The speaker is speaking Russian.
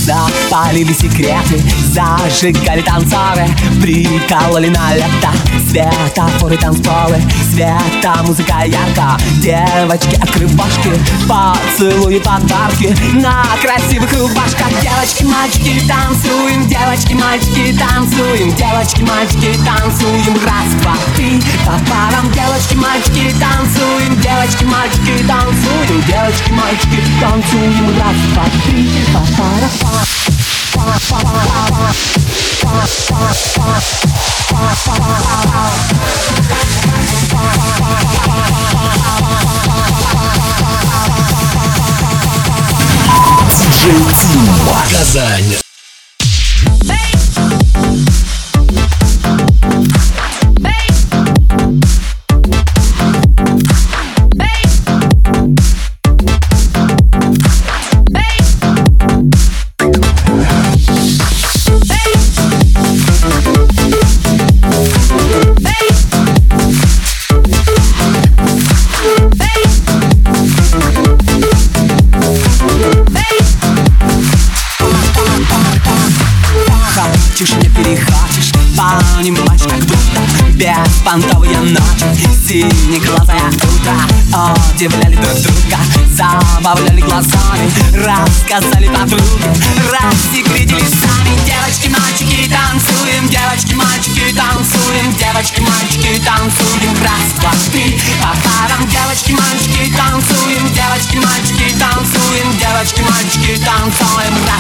Запалили секреты, зажигали танцоры, прикололи на лето светофоры, танцполы, света, музыка ярко. Девочки-открывашки, поцелуи, подарки на красивых рубашках. Девочки-мальчики, танцуем, девочки-мальчики, танцуем, девочки-мальчики, танцуем. Раз, два, три, по парам. Девочки-мальчики, танцуем, девочки-мальчики, танцуем, девочки-мальчики, танцуем. Раз, два, три, по парам. Диджей Тима, Казань. Хочешь, не перехочешь, понимаешь, как будто беспонтовые ночи, синеглазое утро удивляли друг друга, забавляли глазами, рассказали подруги, рассекретили сами. Девочки-мальчики, танцуем, девочки-мальчики, танцуем, девочки-мальчики, танцуем. Раз, два, три, по парам. Девочки-мальчики, танцуем, девочки-мальчики, танцуем, девочки-мальчики, танцуем.